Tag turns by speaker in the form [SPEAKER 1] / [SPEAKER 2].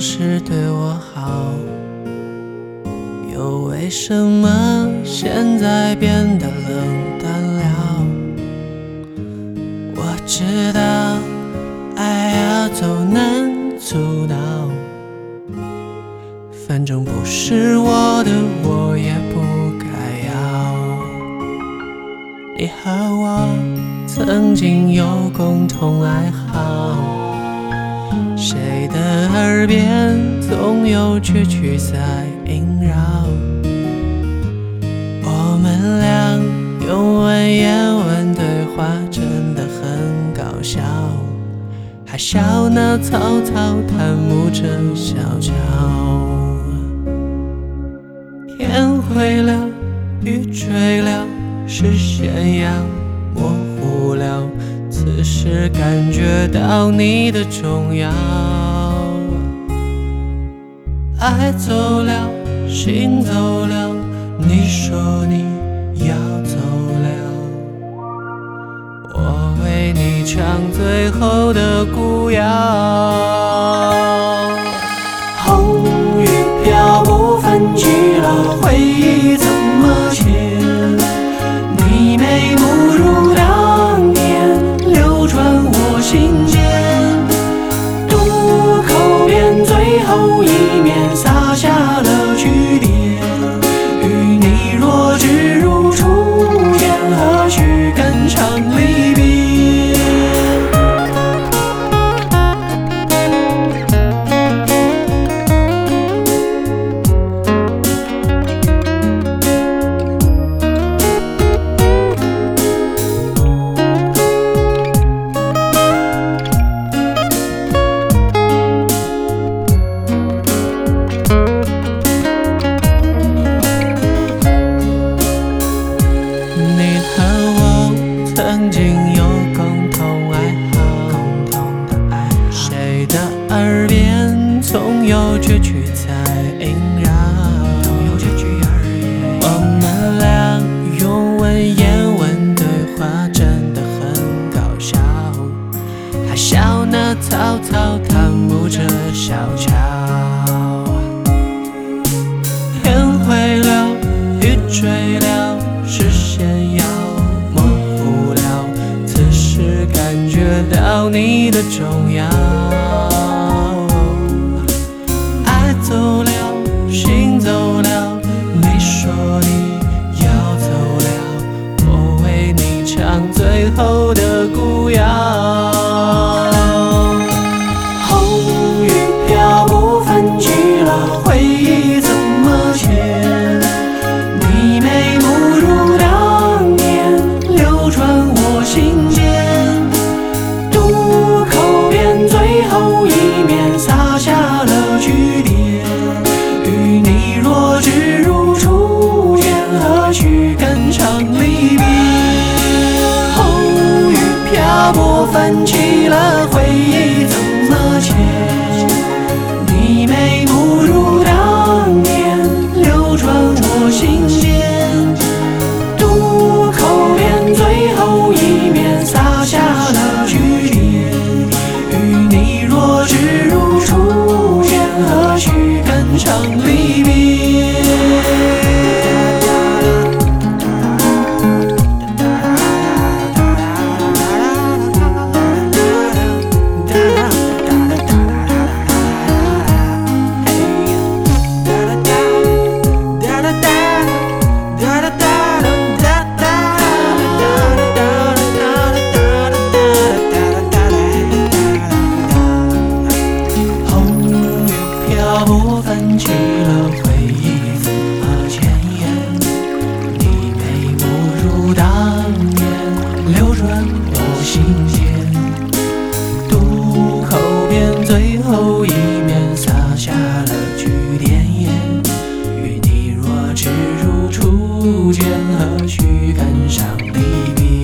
[SPEAKER 1] 时对我好，又为什么现在变得冷淡了？我知道爱要走难阻挠，反正不是我的，我也不该要。你和我曾经有共同爱好，谁的耳边总有句句在萦绕。我们俩用文言文对话真的很搞笑，还笑那草草贪慕着小桥。天灰了，雨坠了，视线要模糊了，此时感觉到你的重要。爱走了，心走了，你说你要走了，我为你唱最后的古谣。红雨飘不分去了，回忆怎么写？你眉目如当年，流转我心间。渡口边最后一面，撒下了句点。与你若只如初见，何须肝肠离别？曾经有共同爱好，谁的耳边总有句句在萦绕。我们俩用文言文对话真的很搞笑，还笑那草草贪慕着小桥。天灰了，雨坠了，视线要感觉到你的重要。爱走了，心走了，你说你要走了，我为你唱最后的古谣。红雨飘不分去了，回忆怎么写？你眉目如当年，流转我心间。最后一面，撒下了句点。与你若只如初见，何须肝肠离别？红雨飘不分去了，回忆怎么写？你眉目如当年，流转我心间。渡口边最后一面，撒下了句点。你若只如初见，何须肝肠离别？不分去了，回忆怎么前言？你眉目如当年，流转我心间。渡口边最后一面，撒下了句点。与你若只如初见，何须肝肠离别？